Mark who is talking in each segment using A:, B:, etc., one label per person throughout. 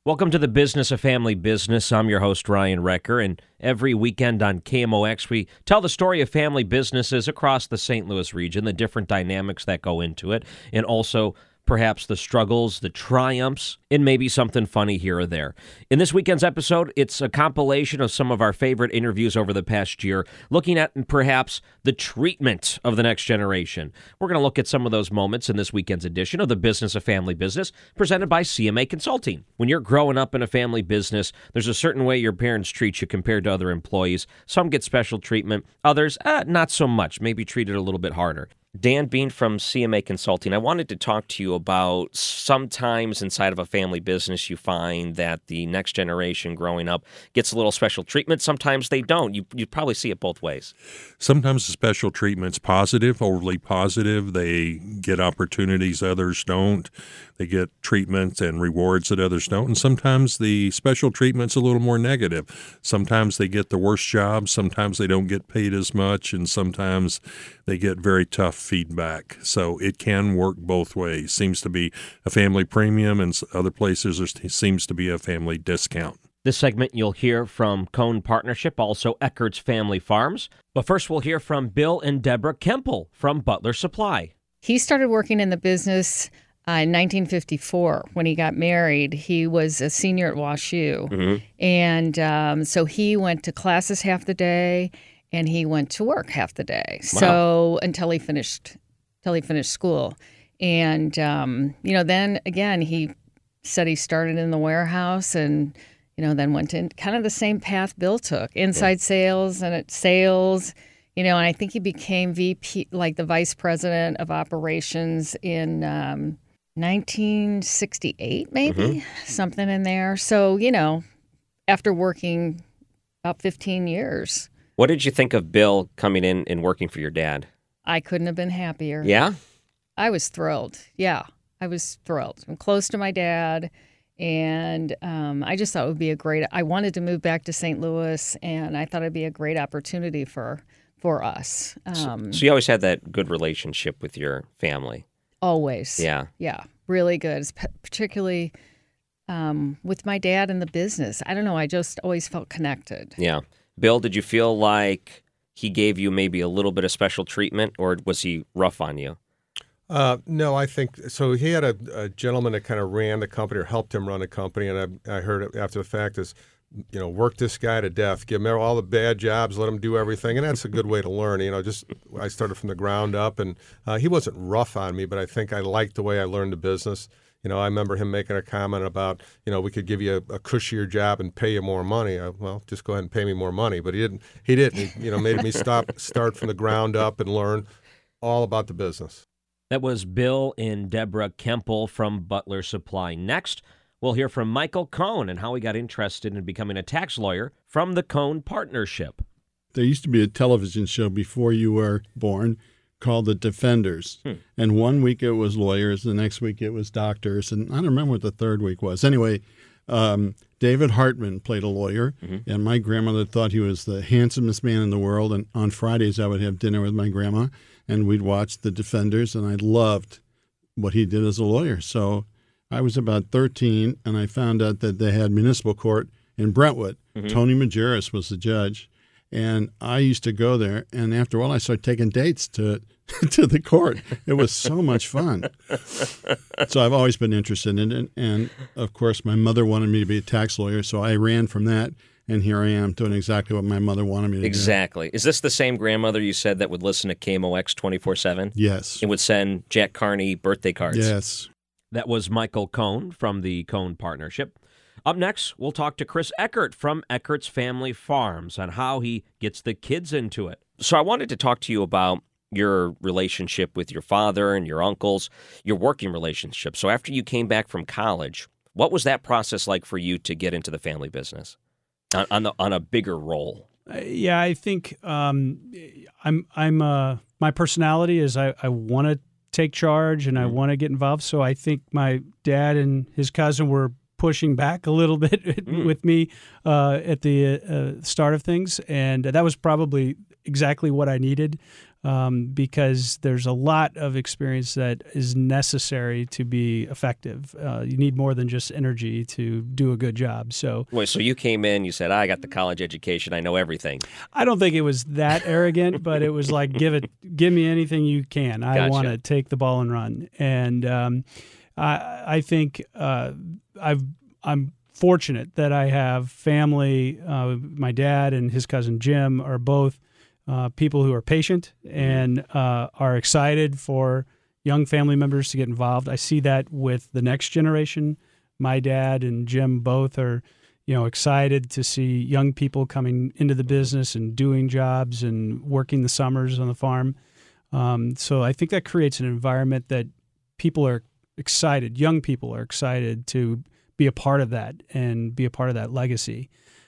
A: Welcome to the Business of Family Business. I'm your host, Ryan Recker, and every weekend on KMOX, we tell the story of family businesses across the St. Louis region, the different dynamics that go into it, and also perhaps the struggles, the triumphs, and maybe something funny here or there. In this weekend's episode, it's a compilation of some of our favorite interviews over the past year, looking at perhaps the treatment of the next generation. We're going to look at some of those moments in this weekend's edition of the Business of Family Business, presented by CMA Consulting. When you're growing up in a family business, there's a certain way your parents treat you compared to other employees. Some get special treatment, others, not so much, maybe treated a little bit harder. Dan Bean from CMA Consulting, I wanted to talk to you about sometimes inside of a family business you find that the next generation growing up gets a little special treatment. Sometimes they don't. You probably see it both ways.
B: Sometimes the special treatment's positive, overly positive. They get opportunities others don't. They get treatments and rewards that others don't. And sometimes the special treatment's a little more negative. Sometimes they get the worst job. Sometimes they don't get paid as much. And sometimes they get very tough feedback. So it can work both ways. Seems to be a family premium, and other places there seems to be a family discount.
A: This segment you'll hear from Cone Partnership, also Eckert's Family Farms. But first we'll hear from Bill and Deborah Kempel from Butler Supply.
C: He started working in the business in 1954. When he got married, he was a senior at WashU. Mm-hmm. And so he went to classes half the day, and he went to work half the day. Wow. So until he finished school. And, then again, he said he started in the warehouse and, then went in kind of the same path Bill took, inside sales and at sales, and I think he became VP, like the vice president of operations in 1968, maybe, something in there. So, after working about 15 years.
A: What did you think of Bill coming in and working for your dad?
C: I couldn't have been happier.
A: Yeah?
C: I was thrilled. Yeah, I was thrilled. I'm close to my dad, and I just thought it would be I wanted to move back to St. Louis, and I thought it'd be a great opportunity for us.
A: So you always had that good relationship with your family?
C: Always.
A: Yeah.
C: Yeah, really good, particularly with my dad in the business. I don't know, I just always felt connected.
A: Yeah. Bill, did you feel like he gave you maybe a little bit of special treatment, or was he rough on you?
D: No, I think so. He had a gentleman that kind of ran the company or helped him run the company, and I heard it after the fact is, work this guy to death, give him all the bad jobs, let him do everything, and that's a good way to learn. I started from the ground up, and he wasn't rough on me, but I think I liked the way I learned the business. I remember him making a comment about, we could give you a cushier job and pay you more money. Well, just go ahead and pay me more money. But he didn't. He made me start from the ground up and learn all about the business.
A: That was Bill and Deborah Kempel from Butler Supply. Next, we'll hear from Michael Cone and how he got interested in becoming a tax lawyer from the Cone Partnership.
E: There used to be a television show before you were born called The Defenders. And one week it was lawyers, the next week it was doctors, and I don't remember what the third week was. Anyway, David Hartman played a lawyer, and my grandmother thought he was the handsomest man in the world, and on Fridays I would have dinner with my grandma, and we'd watch The Defenders, and I loved what he did as a lawyer. So I was about 13, and I found out that they had municipal court in Brentwood. Tony Majerus was the judge. And I used to go there, and after a while, I started taking dates to the court. It was so much fun. So I've always been interested in it. And, of course, my mother wanted me to be a tax lawyer, so I ran from that. And here I am doing exactly what my mother wanted me to do.
A: Exactly. Is this the same grandmother you said that would listen to KMOX 24/7?
E: Yes.
A: And would send Jack Carney birthday cards?
E: Yes.
A: That was Michael Cone from the Cone Partnership. Up next, we'll talk to Chris Eckert from Eckert's Family Farms on how he gets the kids into it. So I wanted to talk to you about your relationship with your father and your uncles, your working relationship. So after you came back from college, what was that process like for you to get into the family business on a bigger role?
F: Yeah, I think my personality is I want to take charge and I want to get involved. So I think my dad and his cousin were pushing back a little bit with me at the start of things, and that was probably exactly what I needed. because there's a lot of experience that is necessary to be effective. You need more than just energy to do a good job. So,
A: Wait, so you came in, you said, I got the college education, I know everything.
F: I don't think it was that arrogant, but it was like, give me anything you can. I
A: Gotcha.
F: want to take the ball and run. And I think I'm fortunate that I have family. My dad and his cousin Jim are both people who are patient and are excited for young family members to get involved. I see that with the next generation. My dad and Jim both are, excited to see young people coming into the business and doing jobs and working the summers on the farm. So I think that creates an environment that people are excited, young people are excited to be a part of that and be a part of that legacy.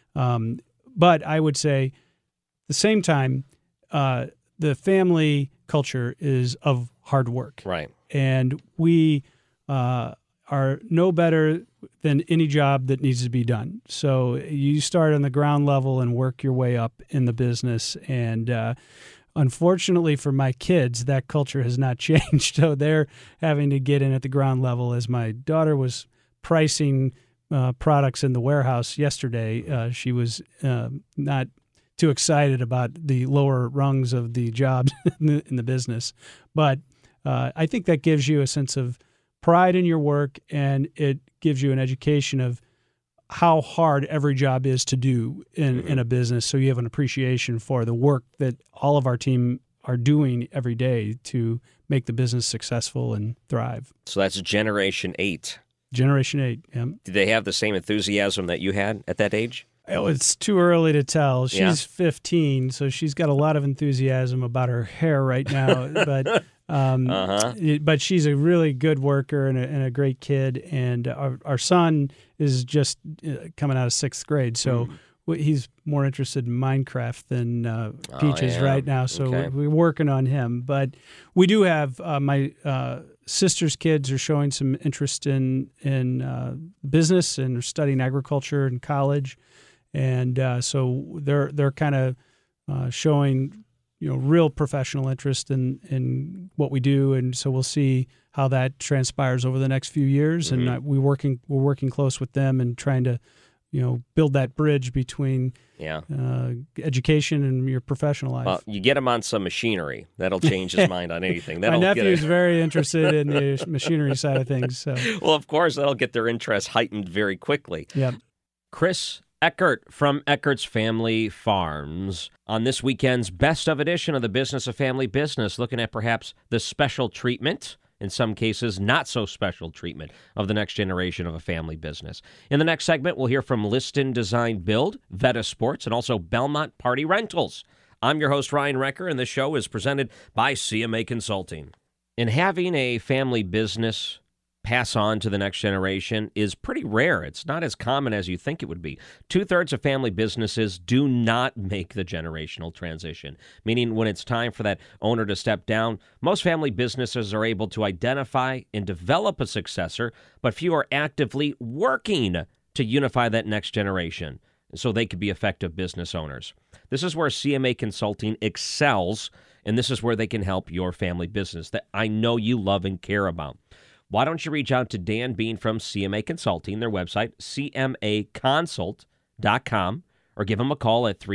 F: But I would say, at the same time, the family culture is of hard work.
A: Right.
F: And we are no better than any job that needs to be done. So you start on the ground level and work your way up in the business. And unfortunately for my kids, that culture has not changed. So they're having to get in at the ground level. As my daughter was pricing products in the warehouse yesterday, she was not too excited about the lower rungs of the jobs in the business. But I think that gives you a sense of pride in your work, and it gives you an education of how hard every job is to do in a business. So you have an appreciation for the work that all of our team are doing every day to make the business successful and thrive.
A: So that's Generation 8.
F: Generation 8, yeah.
A: Did they have the same enthusiasm that you had at that age?
F: Oh, it's too early to tell. She's
A: Yeah.
F: 15, so she's got a lot of enthusiasm about her hair right now. But but she's a really good worker and a great kid. And our son is just coming out of 6th grade, so he's more interested in Minecraft than Peaches
A: yeah.
F: right now. So
A: Okay.
F: we're working on him. But we do have my sister's kids are showing some interest in business and are studying agriculture in college. And so they're kind of showing, real professional interest in what we do, and so we'll see how that transpires over the next few years. And we're working close with them and trying to, build that bridge between education and your professional life.
A: Well, you get him on some machinery. That'll change his mind on anything.
F: My nephew's very interested in the machinery side of things. So.
A: Well, of course, that'll get their interest heightened very quickly.
F: Yeah.
A: Chris Eckert from Eckert's Family Farms on this weekend's Best of edition of the Business of Family Business, looking at perhaps the special treatment, in some cases not so special treatment, of the next generation of a family business. In the next segment, we'll hear from Liston Design Build, Veta Sports, and also Belmont Party Rentals. I'm your host, Ryan Recker, and this show is presented by CMA Consulting. In having a family business pass on to the next generation is pretty rare. It's not as common as you think it would be. 2/3 of family businesses do not make the generational transition, meaning when it's time for that owner to step down, most family businesses are able to identify and develop a successor, but few are actively working to unify that next generation so they could be effective business owners. This is where CMA Consulting excels, and this is where they can help your family business that I know you love and care about. Why don't you reach out to Dan Bean from CMA Consulting, their website, cmaconsult.com, or give them a call at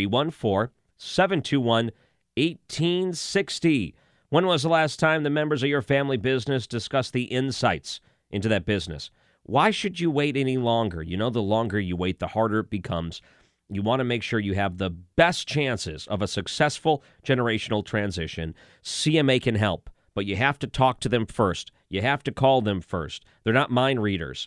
A: 314-721-1860. When was the last time the members of your family business discussed the insights into that business? Why should you wait any longer? The longer you wait, the harder it becomes. You want to make sure you have the best chances of a successful generational transition. CMA can help. But you have to talk to them first. You have to call them first. They're not mind readers.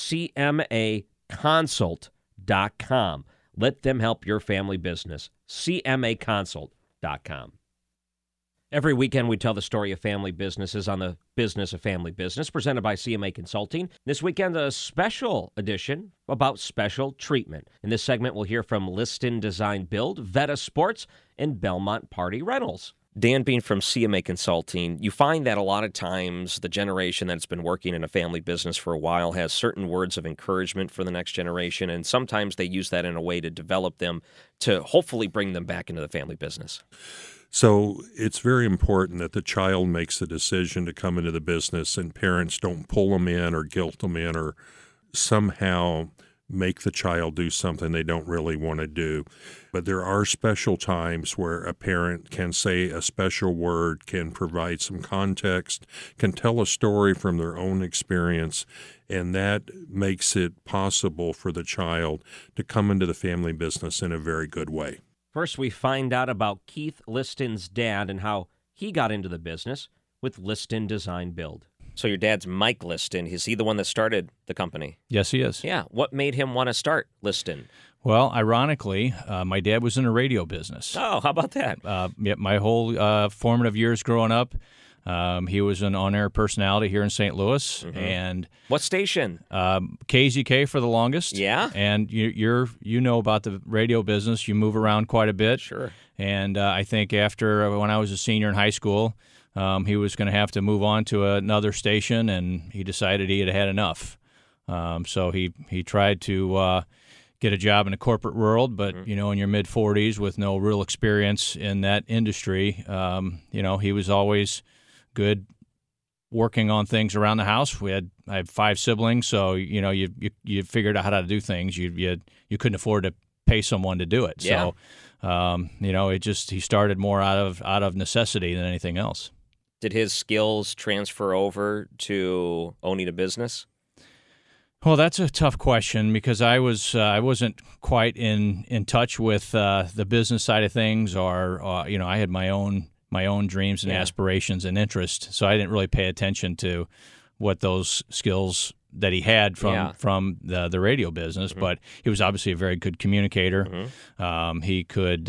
A: CMAconsult.com. Let them help your family business. CMAconsult.com. Every weekend we tell the story of family businesses on the Business of Family Business, presented by CMA Consulting. This weekend, a special edition about special treatment. In this segment, we'll hear from Liston Design Build, Veta Sports, and Belmont Party Rentals. Dan Bean from CMA Consulting, you find that a lot of times the generation that's been working in a family business for a while has certain words of encouragement for the next generation, and sometimes they use that in a way to develop them to hopefully bring them back into the family business.
B: So it's very important that the child makes the decision to come into the business and parents don't pull them in or guilt them in or somehow make the child do something they don't really want to do. But there are special times where a parent can say a special word, can provide some context, can tell a story from their own experience, and that makes it possible for the child to come into the family business in a very good way.
A: First, we find out about Keith Liston's dad and how he got into the business with Liston Design Build. So your dad's Mike Liston. Is he the one that started the company?
G: Yes, he is.
A: Yeah. What made him want to start Liston?
G: Well, ironically, my dad was in the radio business.
A: Oh, how about that?
G: My whole formative years growing up, he was an on-air personality here in St. Louis.
A: Mm-hmm.
G: And
A: What station?
G: KZK for the longest.
A: Yeah.
G: And you know about the radio business. You move around quite a bit.
A: Sure.
G: And I think after when I was a senior in high school, he was going to have to move on to another station, and he decided he had enough. So he tried to get a job in the corporate world, but in your mid-40s with no real experience in that industry, he was always good working on things around the house. I have 5 siblings, so you figured out how to do things. You couldn't afford to pay someone to do it.
A: Yeah.
G: So he started more out of necessity than anything else.
A: Did his skills transfer over to owning a business?
G: Well, that's a tough question because I wasn't quite in touch with the business side of things, or I had my own dreams and aspirations and interests, so I didn't really pay attention to what those skills that he had from the radio business. But he was obviously a very good communicator. He could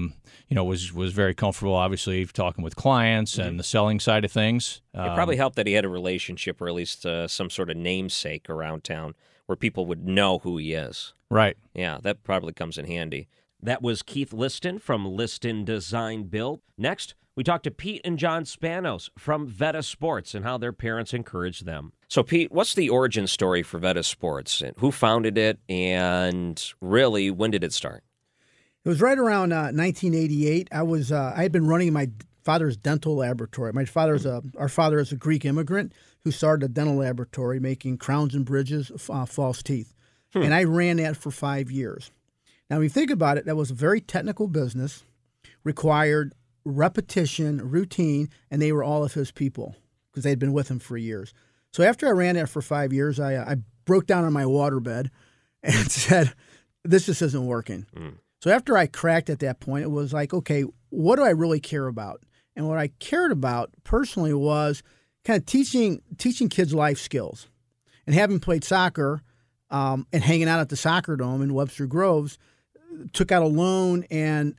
G: was very comfortable, obviously, talking with clients and the selling side of things.
A: It probably helped that he had a relationship, or at least some sort of namesake around town where people would know who he is.
G: Right.
A: Yeah, that probably comes in handy. That was Keith Liston from Liston Design Build. Next, we talked to Pete and John Spanos from Veta Sports and how their parents encouraged them. So, Pete, what's the origin story for Veta Sports? Who founded it, and really, when did it start?
H: It was right around 1988. I had been running my father's dental laboratory. Our father is a Greek immigrant who started a dental laboratory making crowns and bridges, false teeth. And I ran that for 5 years. Now, when you think about it, that was a very technical business, required repetition, routine, and they were all of his people because they'd been with him for years. So after I ran that for 5 years, I broke down on my waterbed and said, this just isn't working. So after I cracked at that point, it was like, okay, what do I really care about? And what I cared about personally was kind of teaching kids life skills. And having played soccer and hanging out at the Soccer Dome in Webster Groves, took out a loan and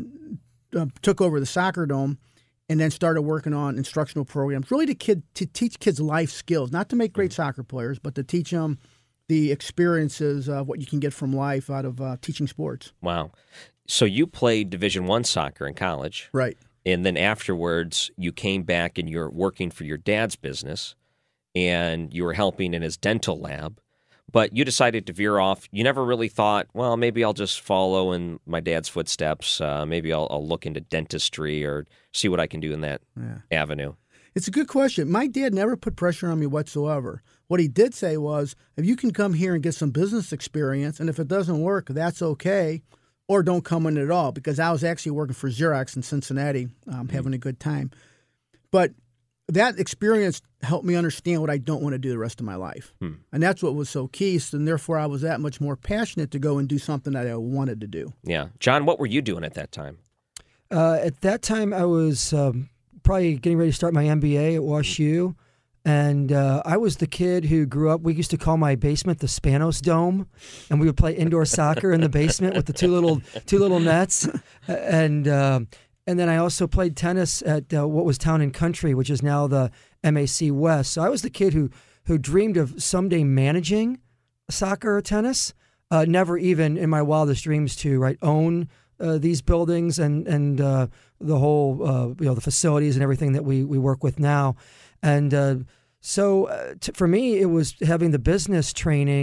H: took over the Soccer Dome, and then started working on instructional programs, really to teach kids life skills, not to make great soccer players, but to teach them the experiences of what you can get from life out of teaching sports.
A: Wow. So you played Division I soccer in college.
H: Right.
A: And then afterwards, you came back and you're working for your dad's business, and you were helping in his dental lab. But you decided to veer off. You never really thought, well, maybe I'll just follow in my dad's footsteps. Maybe I'll look into dentistry or see what I can do in that avenue.
H: It's a good question. My dad never put pressure on me whatsoever. What he did say was, if you can come here and get some business experience, and if it doesn't work, that's okay, or don't come in at all, because I was actually working for Xerox in Cincinnati, having a good time. But that experience helped me understand what I don't want to do the rest of my life. And that's what was so key, and therefore I was that much more passionate to go and do something that I wanted to do.
A: Yeah. John, what were you doing at that time?
I: At that time, I was probably getting ready to start my MBA at WashU. And I was the kid who grew up. We used to call my basement the Spanos Dome, and we would play indoor soccer in the basement with the two little nets. And then I also played tennis at what was Town and Country, which is now the MAC West. So I was the kid who dreamed of someday managing soccer or tennis. Never even in my wildest dreams to own these buildings and the whole the facilities and everything that we work with now. And so for me, it was having the business training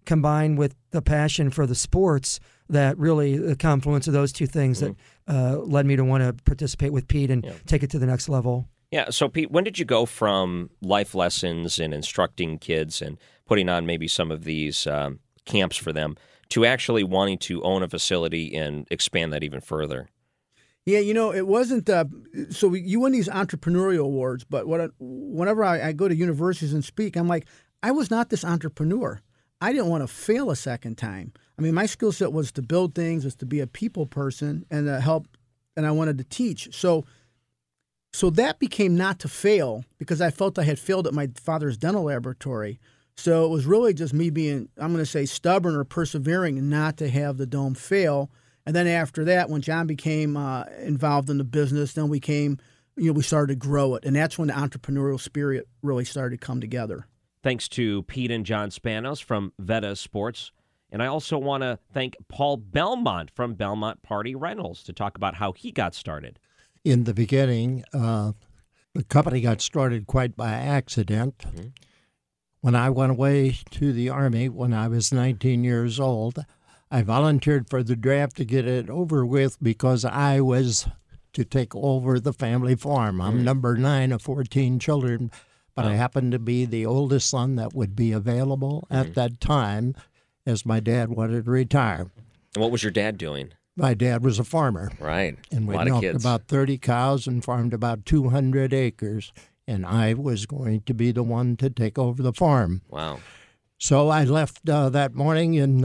I: combined with the passion for the sports, that really the confluence of those two things that led me to want to participate with Pete and take it to the next level.
A: Yeah. So, Pete, when did you go from life lessons and instructing kids and putting on maybe some of these camps for them to actually wanting to own a facility and expand that even further?
H: Yeah, it wasn't. So you win these entrepreneurial awards, but whenever I go to universities and speak, I'm like, I was not this entrepreneur. I didn't want to fail a second time. I mean, my skill set was to build things, was to be a people person, and help, and I wanted to teach. So that became not to fail because I felt I had failed at my father's dental laboratory. So it was really just me being, I'm going to say, stubborn or persevering not to have the dome fail. And then after that, when John became involved in the business, then we started to grow it. And that's when the entrepreneurial spirit really started to come together.
A: Thanks to Pete and John Spanos from Veta Sports. And I also want to thank Paul Belmont from Belmont Party Rentals to talk about how he got started.
J: In the beginning, the company got started quite by accident. Mm-hmm. When I went away to the Army when I was 19 years old, I volunteered for the draft to get it over with because I was to take over the family farm. I'm number 9 of 14 children, but I happened to be the oldest son that would be available at that time as my dad wanted to retire.
A: And what was your dad doing?
J: My dad was a farmer.
A: Right.
J: And we milked about 30 cows and farmed about 200 acres. And I was going to be the one to take over the farm.
A: Wow.
J: So I left that morning and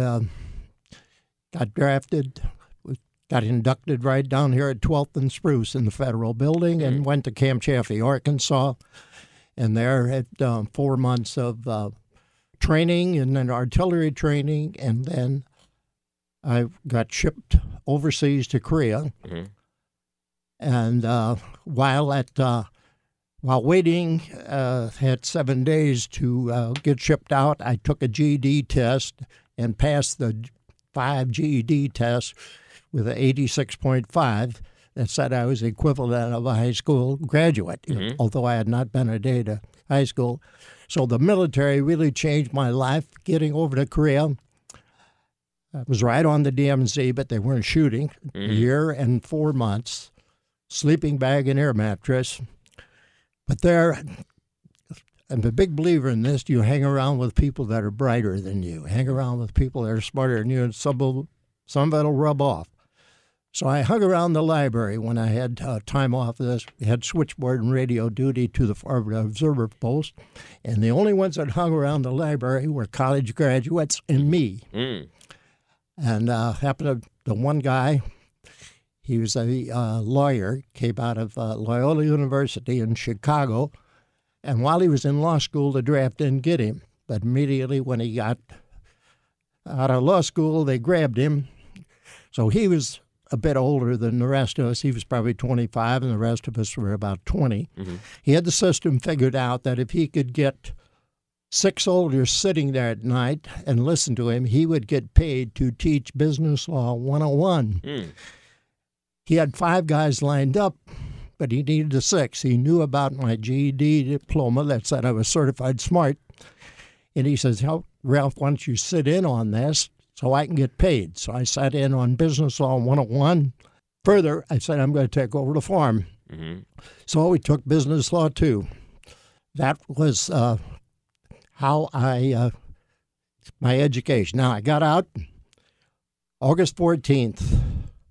J: got drafted, got inducted right down here at 12th and Spruce in the Federal Building and went to Camp Chaffee, Arkansas. And there had 4 months of training and then artillery training. And then I got shipped overseas to Korea. Mm-hmm. And while waiting, had 7 days to get shipped out, I took a GED test and passed the 5 GED tests with an 86.5 that said I was equivalent of a high school graduate, although I had not been a day to high school. So the military really changed my life. Getting over to Korea, I was right on the DMZ, but they weren't shooting. A year and 4 months, sleeping bag and air mattress. But there, I'm a big believer in this. You hang around with people that are brighter than you. Hang around with people that are smarter than you, and some of it'll rub off. So I hung around the library when I had time off of this. We had switchboard and radio duty to the Forward Observer Post, and the only ones that hung around the library were college graduates and me. And happened to the one guy, he was a lawyer, came out of Loyola University in Chicago, and while he was in law school, the draft didn't get him. But immediately when he got out of law school, they grabbed him. So he was a bit older than the rest of us. He was probably 25, and the rest of us were about 20. He had the system figured out that if he could get 6 soldiers sitting there at night and listen to him, he would get paid to teach Business Law 101. He had 5 guys lined up, but he needed a 6th. He knew about my GED diploma that said I was certified smart. And he says, Ralph, why don't you sit in on this so I can get paid? So I sat in on Business Law 101. Further, I said, I'm going to take over the farm. So we took Business Law 2. That was how I, my education. Now, I got out August 14th,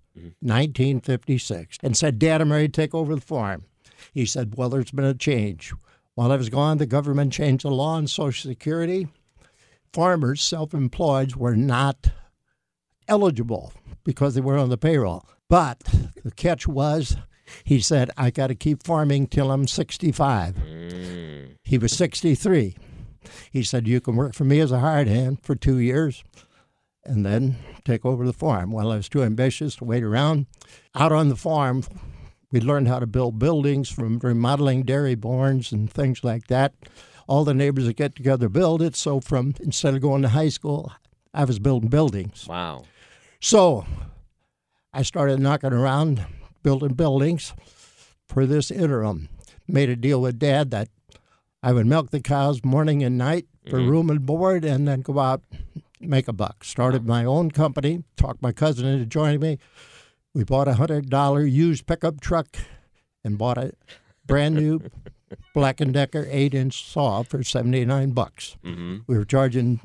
J: 1956, and said, Dad, I'm ready to take over the farm. He said, well, there's been a change. While I was gone, the government changed the law on Social Security. Farmers, self-employed, were not eligible because they were on the payroll. But the catch was, he said, I got to keep farming till I'm 65. He was 63. He said, you can work for me as a hired hand for 2 years and then take over the farm. Well, I was too ambitious to wait around. Out on the farm, we learned how to build buildings, from remodeling dairy barns and things like that. All the neighbors would get together, build it. So instead of going to high school, I was building buildings.
A: Wow.
J: So I started knocking around, building buildings for this interim. Made a deal with Dad that I would milk the cows morning and night for room and board, and then go out make a buck. Started my own company, talked my cousin into joining me. We bought a $100 used pickup truck and bought a brand new Black & Decker 8-inch saw for $79.
A: Mm-hmm.
J: We were charging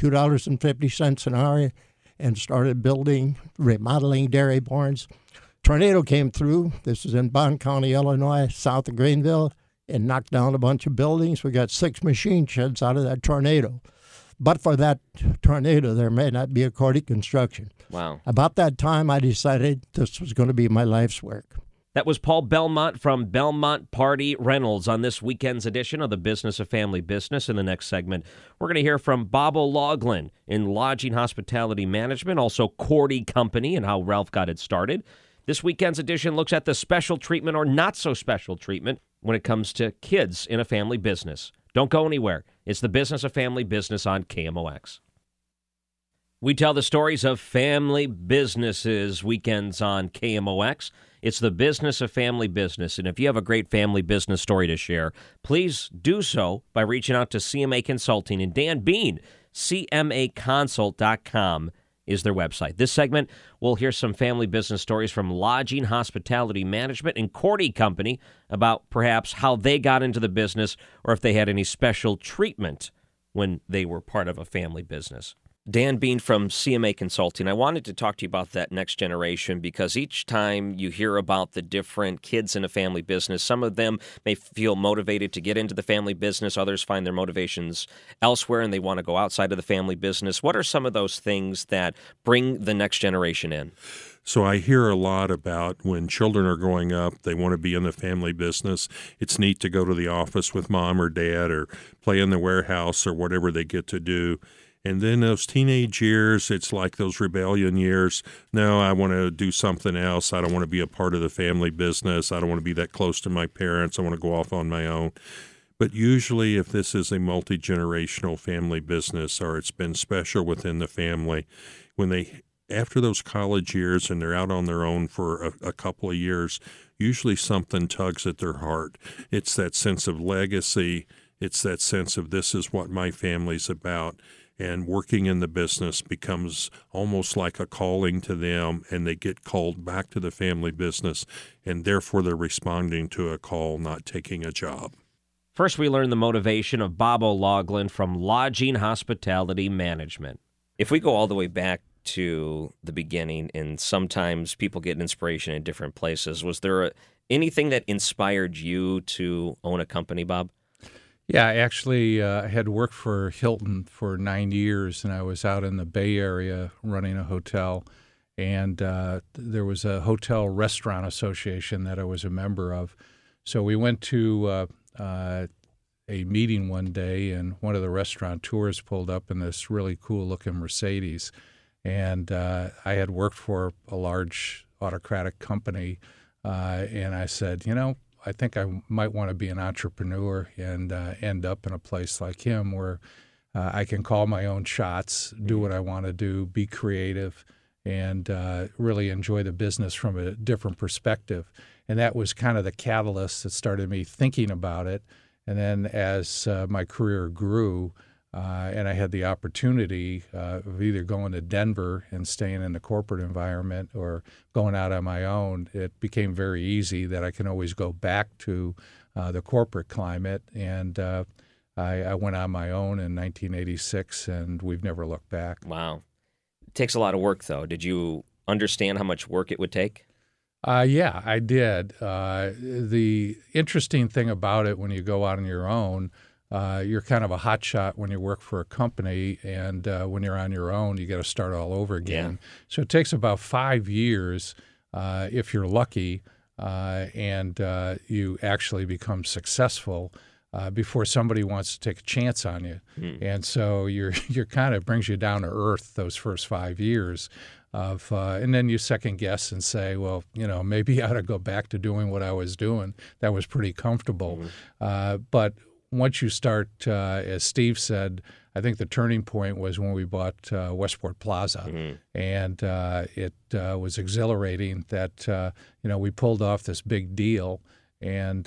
J: $2.50 an hour and started building, remodeling dairy barns. Tornado came through. This is in Bond County, Illinois, south of Greenville, and knocked down a bunch of buildings. We got 6 machine sheds out of that tornado. But for that tornado, there may not be a Cordy construction.
A: Wow.
J: About that time, I decided this was going to be my life's work.
A: That was Paul Belmont from Belmont Party Rentals on this weekend's edition of the Business of Family Business. In the next segment, we're going to hear from Bob O'Loughlin in Lodging Hospitality Management, also Cordy Company, and how Ralph got it started. This weekend's edition looks at the special treatment or not so special treatment when it comes to kids in a family business. Don't go anywhere. It's the Business of Family Business on KMOX. We tell the stories of family businesses weekends on KMOX. It's the Business of Family Business. And if you have a great family business story to share, please do so by reaching out to CMA Consulting and Dan Bean. CMAconsult.com is their website. This segment, we'll hear some family business stories from Lodging Hospitality Management and Cordy Company about perhaps how they got into the business or if they had any special treatment when they were part of a family business. Dan Bean from CMA Consulting. I wanted to talk to you about that next generation because each time you hear about the different kids in a family business, some of them may feel motivated to get into the family business. Others find their motivations elsewhere and they want to go outside of the family business. What are some of those things that bring the next generation in?
B: So I hear a lot about when children are growing up, they want to be in the family business. It's neat to go to the office with mom or dad or play in the warehouse or whatever they get to do. And then those teenage years, it's like those rebellion years. No, I want to do something else. I don't want to be a part of the family business. I don't want to be that close to my parents. I want to go off on my own. But usually if this is a multi-generational family business or it's been special within the family, when they after those college years and they're out on their own for a couple of years, usually something tugs at their heart. It's that sense of legacy. It's that sense of this is what my family's about. And working in the business becomes almost like a calling to them, and they get called back to the family business, and therefore they're responding to a call, not taking a job.
A: First, we learn the motivation of Bob O'Loughlin from Lodging Hospitality Management. If we go all the way back to the beginning, and sometimes people get inspiration in different places, was there anything that inspired you to own a company, Bob?
K: Yeah, I actually had worked for Hilton for 9 years, and I was out in the Bay Area running a hotel. And there was a hotel restaurant association that I was a member of. So we went to a meeting one day, and one of the restaurateurs pulled up in this really cool-looking Mercedes. And I had worked for a large autocratic company, and I said, I think I might want to be an entrepreneur and end up in a place like him where I can call my own shots, do what I want to do, be creative, and really enjoy the business from a different perspective. And that was kind of the catalyst that started me thinking about it. And then as my career grew, and I had the opportunity of either going to Denver and staying in the corporate environment or going out on my own, it became very easy that I can always go back to the corporate climate. And I went on my own in 1986, and we've never looked back.
A: Wow. It takes a lot of work, though. Did you understand how much work it would take?
K: Yeah, I did. The interesting thing about it when you go out on your own, you're kind of a hotshot when you work for a company, and when you're on your own, you got to start all over again. Yeah. So it takes about 5 years, if you're lucky, and you actually become successful before somebody wants to take a chance on you. And so you're kind of brings you down to earth those first 5 years. And then you second guess and say, well, maybe I ought to go back to doing what I was doing. That was pretty comfortable. But once you start, as Steve said, I think the turning point was when we bought Westport Plaza, and it was exhilarating that we pulled off this big deal, and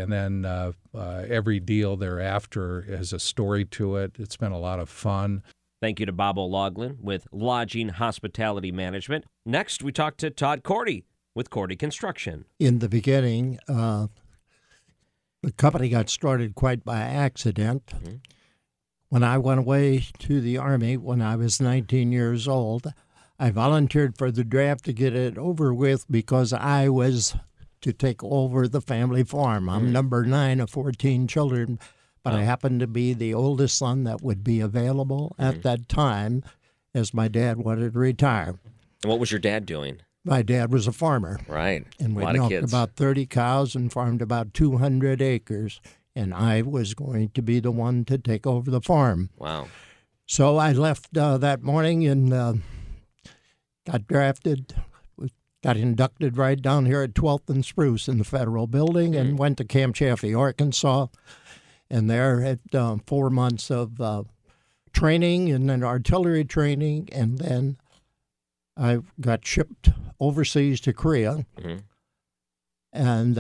K: then every deal thereafter has a story to it. It's been a lot of fun.
A: Thank you to Bob O'Loughlin with Lodging Hospitality Management. Next, we talk to Todd Cordy with Cordy Construction.
J: In the beginning, the company got started quite by accident. Mm-hmm. When I went away to the Army when I was 19 years old, I volunteered for the draft to get it over with because I was to take over the family farm. I'm number 9 of 14 children, but I happened to be the oldest son that would be available at that time as my dad wanted to retire.
A: And what was your dad doing?
J: My dad was a farmer.
A: Right.
J: And we
A: a lot of
J: milked
A: kids.
J: about 30 cows and farmed about 200 acres. And I was going to be the one to take over the farm.
A: Wow.
J: So I left that morning and got drafted, got inducted right down here at 12th and Spruce in the Federal Building and went to Camp Chaffee, Arkansas. And there had 4 months of training and then artillery training. And then I got shipped overseas to Korea. Mm-hmm. And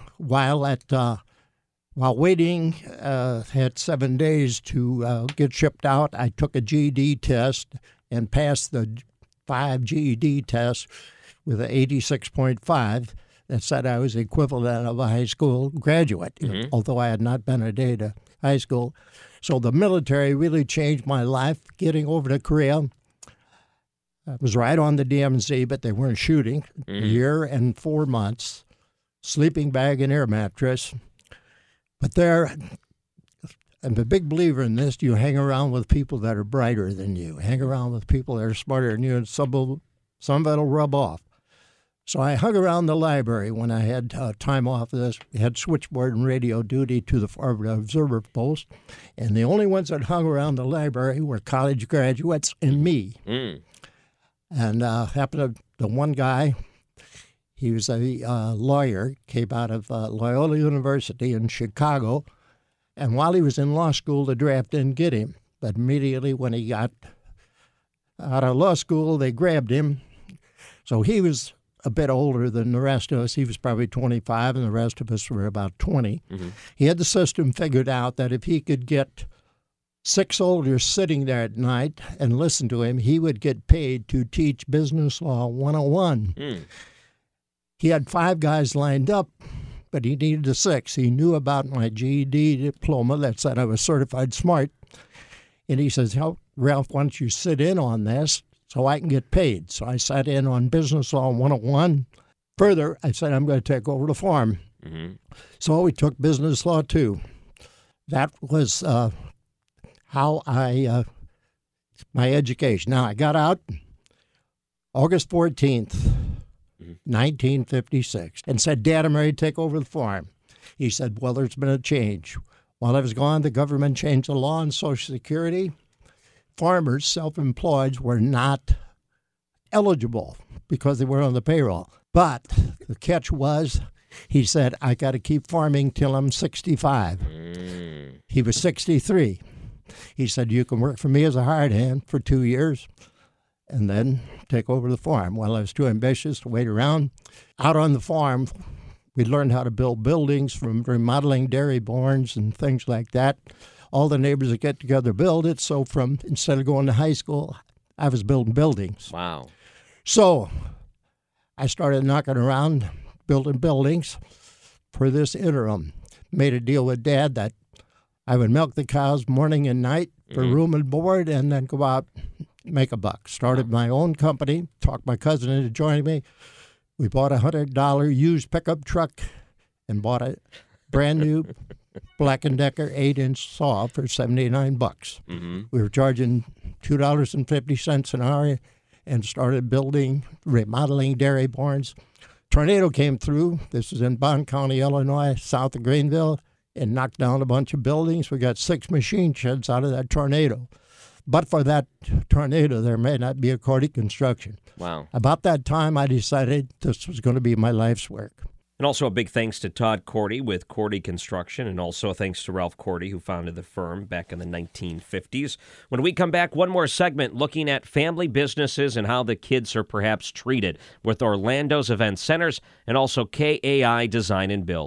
J: while waiting, had 7 days to get shipped out, I took a GED test and passed the 5 GED tests with an 86.5 that said I was equivalent of a high school graduate, although I had not been a day to high school. So the military really changed my life. Getting over to Korea, I was right on the DMZ, but they weren't shooting. A year and 4 months, sleeping bag and air mattress. But there, I'm a big believer in this. You hang around with people that are brighter than you. Hang around with people that are smarter than you, and some of it'll rub off. So I hung around the library when I had time off of this. We had switchboard and radio duty to the Florida Observer Post, and the only ones that hung around the library were college graduates and me. And happened to the one guy, he was a lawyer, came out of Loyola University in Chicago, and while he was in law school, the draft didn't get him. But immediately when he got out of law school, they grabbed him. So he was a bit older than the rest of us. He was probably 25, and the rest of us were about 20. He had the system figured out that if he could get 6 soldiers sitting there at night and listen to him, he would get paid to teach Business Law 101. He had 5 guys lined up, but he needed a 6th. He knew about my GED diploma that said I was certified smart. And he says, Ralph, why don't you sit in on this so I can get paid? So I sat in on Business Law 101. Further, I said, I'm going to take over the farm. So we took Business Law 2. That was how I, my education. Now, I got out August 14th, 1956, and said, Dad, I'm ready to take over the farm. He said, well, there's been a change. While I was gone, the government changed the law on Social Security. Farmers, self-employed, were not eligible because they were on the payroll. But the catch was, he said, I got to keep farming till I'm 65. He was 63. He said, you can work for me as a hired hand for 2 years and then take over the farm. Well, I was too ambitious to wait around. Out on the farm, we learned how to build buildings, from remodeling dairy barns and things like that. All the neighbors would get together, build it. So instead of going to high school, I was building buildings.
A: Wow.
J: So I started knocking around, building buildings for this interim. Made a deal with Dad that I would milk the cows morning and night for room and board, and then go out, make a buck. Started my own company, talked my cousin into joining me. We bought a $100 used pickup truck and bought a brand new Black & Decker 8-inch saw for $79. We were charging $2.50 an hour and started building, remodeling dairy barns. Tornado came through. This was in Bond County, Illinois, south of Greenville, and knocked down a bunch of buildings. We got 6 machine sheds out of that tornado. But for that tornado, there may not be a Cordy Construction.
A: Wow.
J: About that time, I decided this was going to be my life's work.
A: And also a big thanks to Todd Cordy with Cordy Construction, and also thanks to Ralph Cordy, who founded the firm back in the 1950s. When we come back, one more segment looking at family businesses and how the kids are perhaps treated with Orlando's Event Centers and also KAI Design and Build.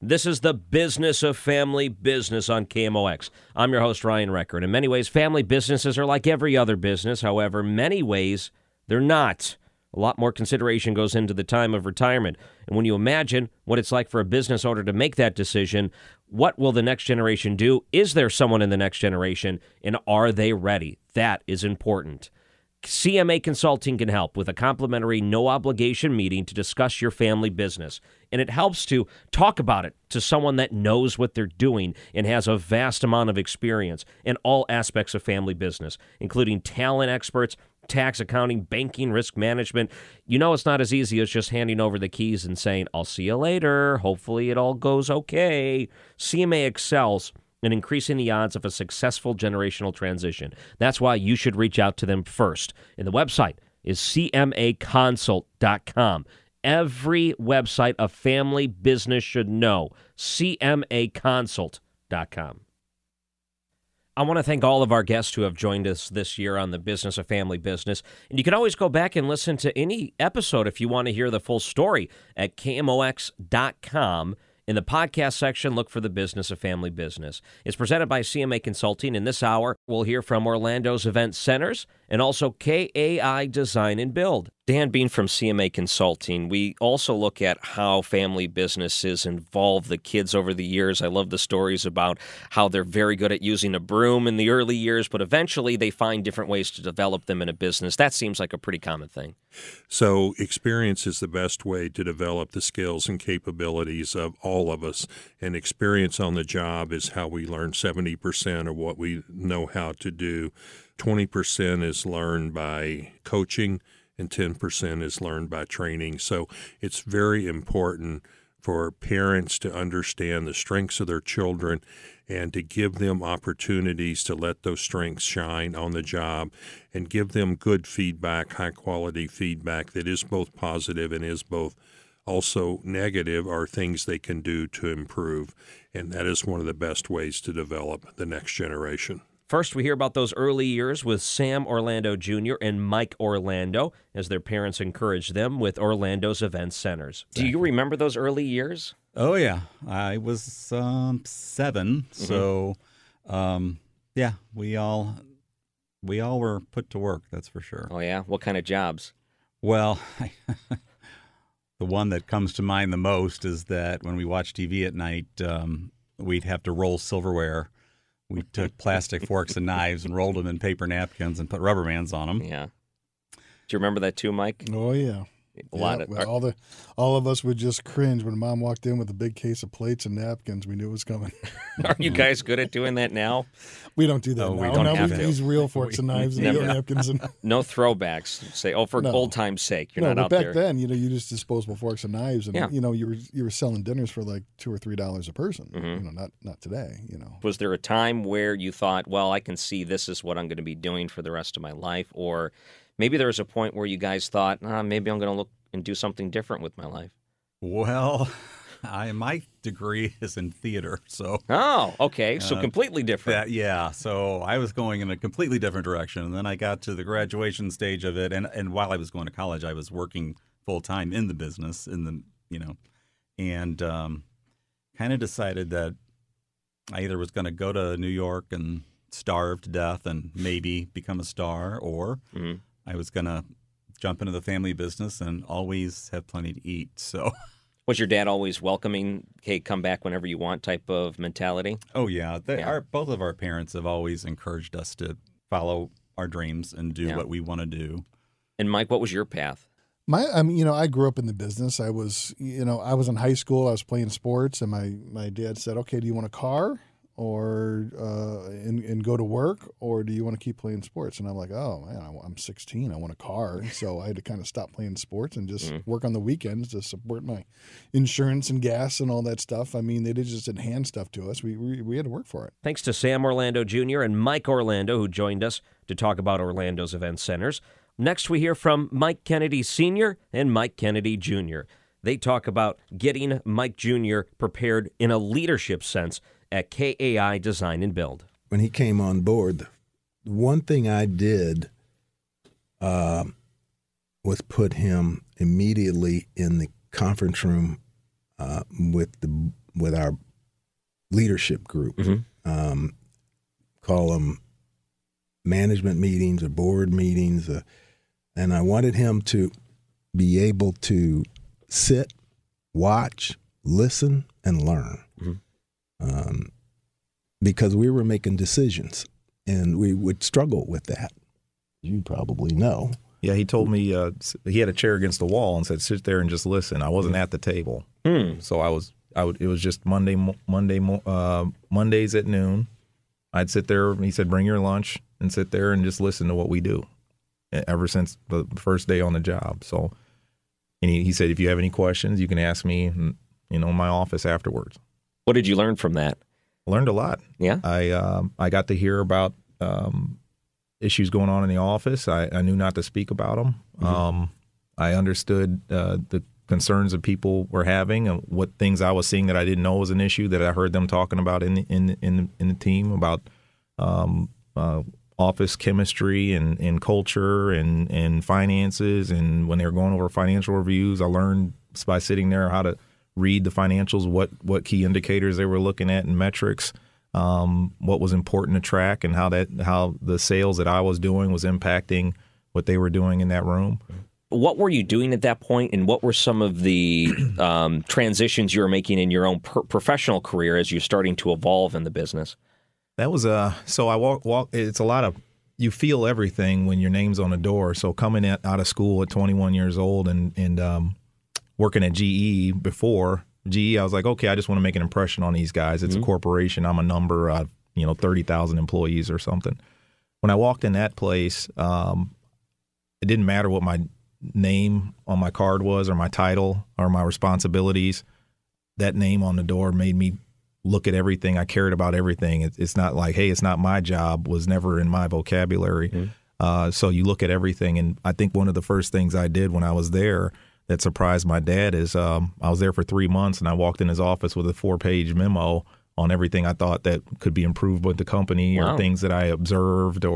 A: This is the business of family business on KMOX. I'm your host, Ryan Recker. And in many ways, family businesses are like every other business. However, many ways, they're not. A lot more consideration goes into the time of retirement. And when you imagine what it's like for a business owner to make that decision, what will the next generation do? Is there someone in the next generation? And are they ready? That is important. CMA Consulting can help with a complimentary, no-obligation meeting to discuss your family business. And it helps to talk about it to someone that knows what they're doing and has a vast amount of experience in all aspects of family business, including talent experts, tax, accounting, banking, risk management. You know, it's not as easy as just handing over the keys and saying, I'll see you later. Hopefully it all goes okay. CMA excels in increasing the odds of a successful generational transition. That's why you should reach out to them first. And the website is cmaconsult.com. Every website a family business should know, cmaconsult.com. I want to thank all of our guests who have joined us this year on the Business of Family Business. And you can always go back and listen to any episode if you want to hear the full story at KMOX.com. In the podcast section, look for the Business of Family Business. It's presented by CMA Consulting. In this hour, we'll hear from Orlando's Event Centers and also KAI Design and Build. Dan Bean from CMA Consulting. We also look at how family businesses involve the kids over the years. I love the stories about how they're very good at using a broom in the early years, but eventually they find different ways to develop them in a business. That seems like a pretty common thing.
B: So experience is the best way to develop the skills and capabilities of all of us. And experience on the job is how we learn 70% of what we know how to do. 20% is learned by coaching, and 10% is learned by training. So it's very important for parents to understand the strengths of their children and to give them opportunities to let those strengths shine on the job and give them good feedback, high-quality feedback that is both positive and is both also negative, are things they can do to improve. And that is one of the best ways to develop the next generation.
A: First, we hear about those early years with Sam Orlando Jr. and Mike Orlando as their parents encouraged them with Orlando's Event Centers. Do you remember those early years?
L: Oh, yeah. I was 7, so yeah, we all were put to work, that's for sure.
A: Oh, yeah? What kind of jobs?
L: Well, the one that comes to mind the most is that when we watch TV at night, we'd have to roll silverware. We took plastic forks and knives and rolled them in paper napkins and put rubber bands on them.
A: Yeah. Do you remember that too, Mike?
M: Oh, yeah.
A: A lot of
M: all of us would just cringe when Mom walked in with a big case of plates and napkins. We knew it was coming.
A: Are you guys good at doing that now?
M: We don't do that now.
A: We don't have
M: we
A: to.
M: use real forks and knives and real napkins. And
A: no throwbacks. Say, for old time's sake, you're not out
M: back
A: there.
M: Back then, you used disposable forks and knives, and you were selling dinners for like $2 or $3 a person. Not today.
A: Was there a time where you thought, well, I can see this is what I'm going to be doing for the rest of my life, or maybe there was a point where you guys thought, maybe I'm going to look and do something different with my life?
L: Well, my degree is in theater, so.
A: Oh, okay. So completely different.
L: Yeah. So I was going in a completely different direction, and then I got to the graduation stage of it, and while I was going to college, I was working full time in the business, and kind of decided that I either was going to go to New York and starve to death and maybe become a star, or I was going to jump into the family business and always have plenty to eat. So,
A: was your dad always welcoming, hey, come back whenever you want type of mentality?
L: Oh, yeah. Both of our parents have always encouraged us to follow our dreams and do what we want to do.
A: And Mike, what was your path?
M: I grew up in the business. I was in high school. I was playing sports, and my dad said, "Okay, do you want a car, or and go to work, or do you want to keep playing sports?" And I'm like, "Oh man, I'm 16. I want a car." So I had to kind of stop playing sports and just work on the weekends to support my insurance and gas and all that stuff. They just didn't hand stuff to us. We had to work for it.
A: Thanks to Sam Orlando Jr. and Mike Orlando, who joined us to talk about Orlando's Event Centers. Next, we hear from Mike Kennedy Sr. and Mike Kennedy Jr. They talk about getting Mike Jr. prepared in a leadership sense at KAI Design and Build.
N: When he came on board, the one thing I did was put him immediately in the conference room with the with our leadership group. Call them management meetings or board meetings. And I wanted him to be able to sit, watch, listen, and learn. Because we were making decisions, and we would struggle with that. You probably know.
O: Yeah, he told me he had a chair against the wall and said, "Sit there and just listen." I wasn't at the table, so it was just Mondays at noon. I'd sit there. He said, "Bring your lunch and sit there and just listen to what we do." Ever since the first day on the job. So, and he said, "If you have any questions, you can ask me, in my office afterwards."
A: What did you learn from that?
O: I learned a lot.
A: Yeah,
O: I got to hear about issues going on in the office. I knew not to speak about them. I understood the concerns that people were having and what things I was seeing that I didn't know was an issue that I heard them talking about in the team about office chemistry and culture and finances. And when they were going over financial reviews, I learned by sitting there how to read the financials, what key indicators they were looking at and metrics, what was important to track, and how the sales that I was doing was impacting what they were doing in that room.
A: What were you doing at that point, and what were some of the transitions you were making in your own professional career as you're starting to evolve in the business?
O: That was so I walk. It's a lot of, you feel everything when your name's on the door. So coming out of school at 21 years old and working at GE before GE, I was like, okay, I just want to make an impression on these guys. It's a corporation. I'm a number. I've 30,000 employees or something. When I walked in that place, it didn't matter what my name on my card was or my title or my responsibilities. That name on the door made me look at everything. I cared about everything. It's not like, hey, it's not my job, was never in my vocabulary. So you look at everything. And I think one of the first things I did when I was there that surprised my dad is I was there for 3 months, and I walked in his office with a 4-page memo on everything I thought that could be improved with the company or things that I observed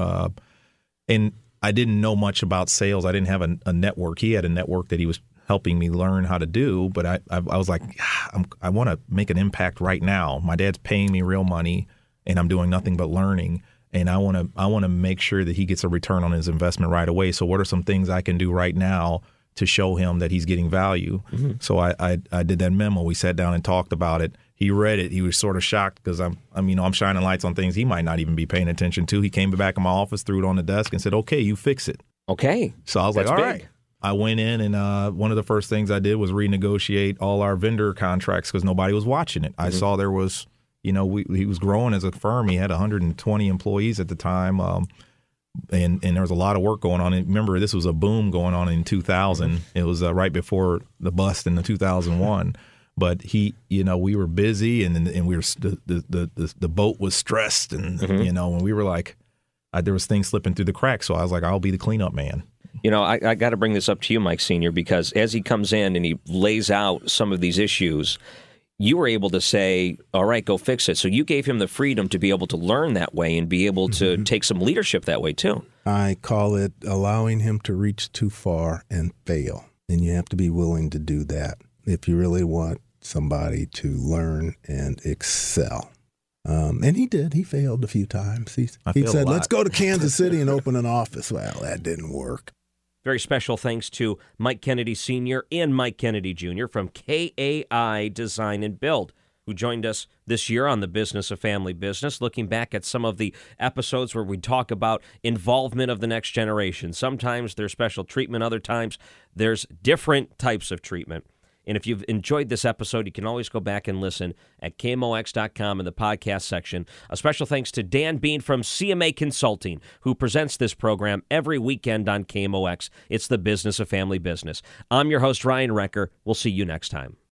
O: and I didn't know much about sales. I didn't have a network. He had a network that he was helping me learn how to do, but I was like, I want to make an impact right now. My dad's paying me real money, and I'm doing nothing but learning, and I want to make sure that he gets a return on his investment right away. So what are some things I can do right now to show him that he's getting value? So I did that memo. We sat down and talked about it. He read it. He was sort of shocked because I'm shining lights on things he might not even be paying attention to. He came back in my office, threw it on the desk, and said, "Okay, you fix it."
A: Okay. So
O: I was like, "All right." I went in, and one of the first things I did was renegotiate all our vendor contracts because nobody was watching it. I saw there was, he was growing as a firm. He had 120 employees at the time, and there was a lot of work going on. And remember, this was a boom going on in 2000. It was right before the bust in the 2001. But we were busy, and we were the boat was stressed, and and we were like, there was things slipping through the cracks. So I was like, I'll be the cleanup man.
A: I got to bring this up to you, Mike Sr., because as he comes in and he lays out some of these issues, you were able to say, all right, go fix it. So you gave him the freedom to be able to learn that way and be able to take some leadership that way, too.
N: I call it allowing him to reach too far and fail. And you have to be willing to do that if you really want somebody to learn and excel. And he did. He failed a few times. He said, let's go to Kansas City and open an office. Well, that didn't work.
A: Very special thanks to Mike Kennedy Sr. and Mike Kennedy Jr. from KAI Design and Build, who joined us this year on the Business of Family Business, looking back at some of the episodes where we talk about involvement of the next generation. Sometimes there's special treatment, other times there's different types of treatment. And if you've enjoyed this episode, you can always go back and listen at KMOX.com in the podcast section. A special thanks to Dan Bean from CMA Consulting, who presents this program every weekend on KMOX. It's the Business of Family Business. I'm your host, Ryan Recker. We'll see you next time.